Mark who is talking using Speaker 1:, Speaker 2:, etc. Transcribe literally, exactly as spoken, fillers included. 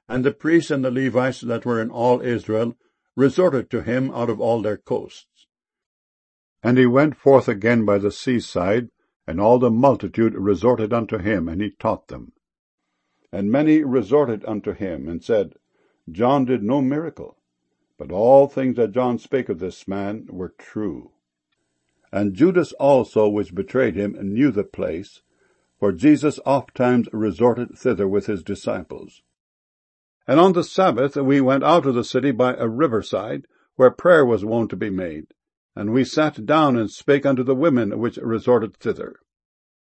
Speaker 1: And the priests and the Levites that were in all Israel resorted to him out of all their coasts. And he went forth again by the seaside, and all the multitude resorted unto him, and he taught them. And many resorted unto him, and said, John did no miracle, but all things that John spake of this man were true. And Judas also, which betrayed him, knew the place, for Jesus ofttimes resorted thither with his disciples. And on the Sabbath we went out of the city by a riverside, where prayer was wont to be made. And we sat down and spake unto the women which resorted thither.